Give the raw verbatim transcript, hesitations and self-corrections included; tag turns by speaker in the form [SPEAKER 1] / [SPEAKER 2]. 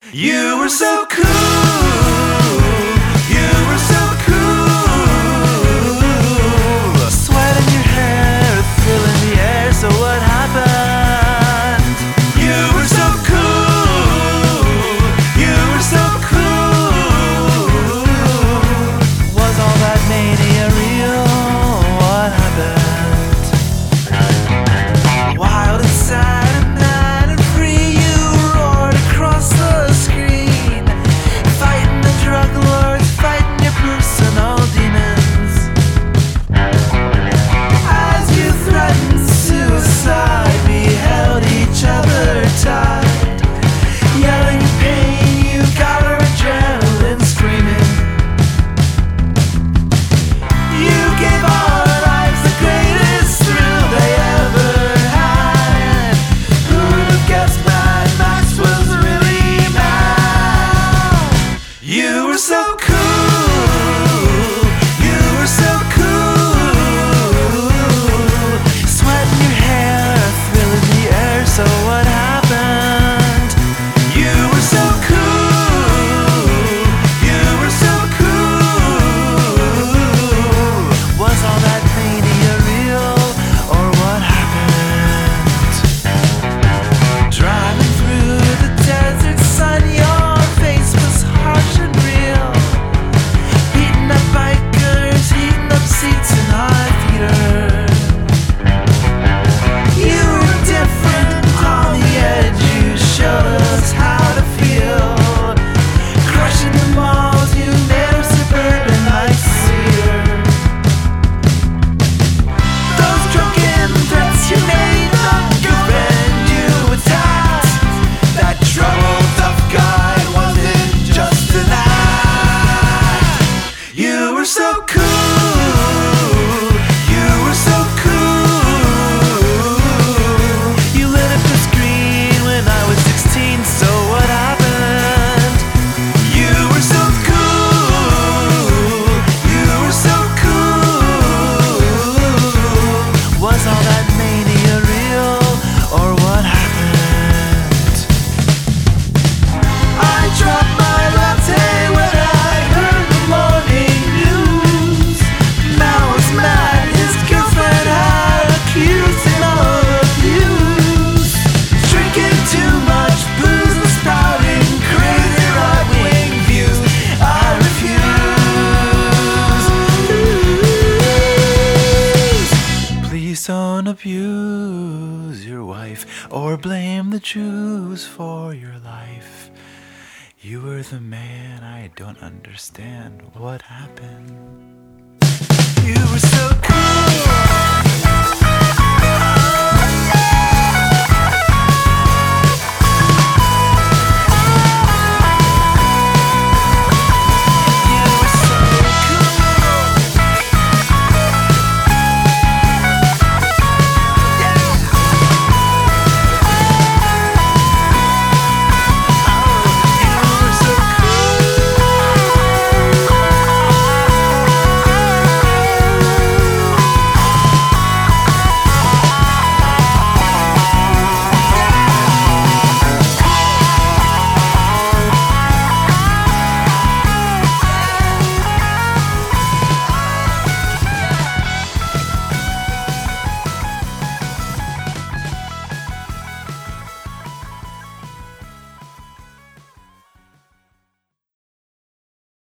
[SPEAKER 1] You were so cool. You were so cool. Sweat in your hair, thrill in the air. So what happened? You were so cool. You were so cool. Was all that mania real? What happened? Wild and sad. So cool, you were so cool. Sweat in your hair, thrill in the air. So what happened? You were so cool, you were so cool. Was all that mania real, or what happened? Driving through the desert sun, your face was harsh and real. Seats in our theater. You were different on the edge. You showed us how to feel. Crushing the malls, you made of suburban like cedar. Those drunken threats you made, the girlfriend you attacked. That troubled tough guy wasn't just an act. You were so cool. Don't abuse your wife or blame the Jews for your life. You were the man, I don't understand what happened. You were so